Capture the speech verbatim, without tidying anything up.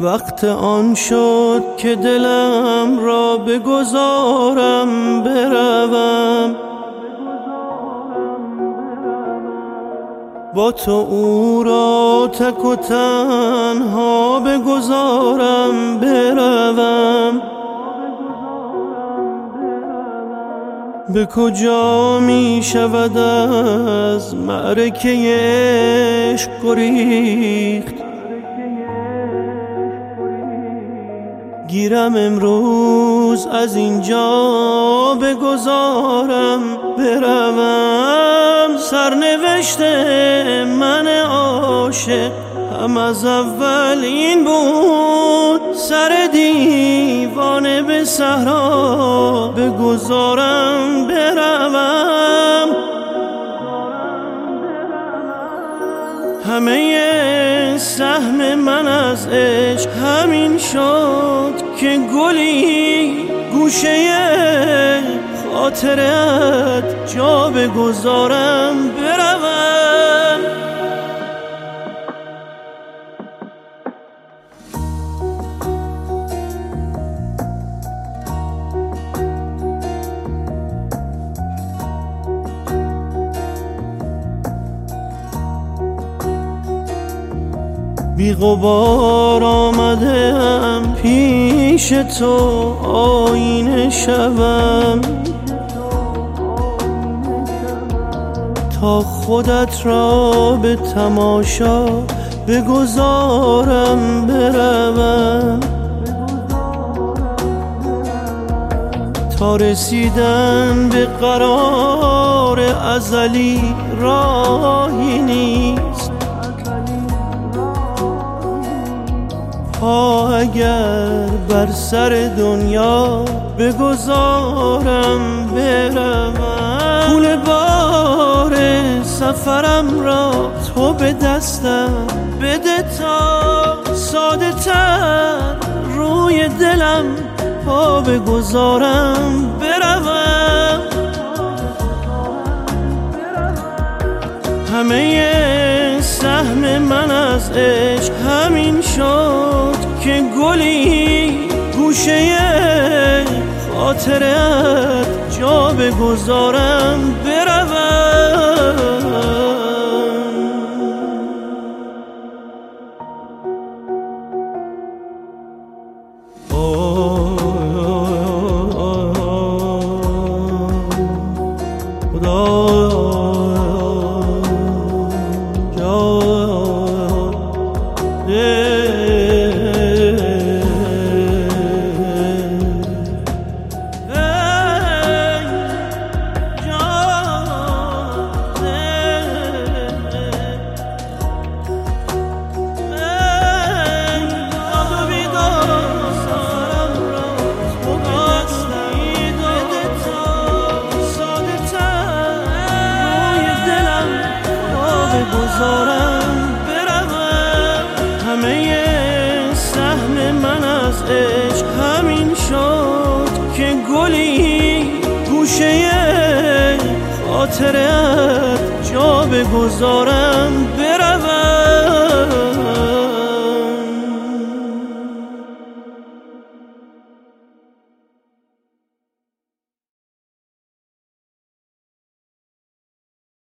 وقت آن شد که دلم را بگذارم بروم، با تو او را تک و تنها بگذارم بروم. به کجا می شود از معرکه عشق گریخت؟ گیرم امروز از اینجا بگذارم بروم. سرنوشت من عاشق هم از اول این بود، سر دیوانه به صحرا بگذارم بروم. همه سهم من از عشق همین شد که گلی گوشه خاطرت جا بگذارم بروم. بی غبار آمدم پیش تو آینه شوم، تا خودت را به تماشا بگذارم بروم. تا رسیدن به قرار ازلی راهی نیست، پا اگر بر سر دنیا بگذارم بروم. پول بار سفرم را تو به دستم بده تا ساده تر روی دلم پا بگذارم بروم. همه سهم من از عشق همین شد که گلی گوشه خاطرت جا بگذارم بروم. بگذارم بروم. همه سهم من از عشق همین شد که گلی گوشه خاطرت جا بگذارم بروم.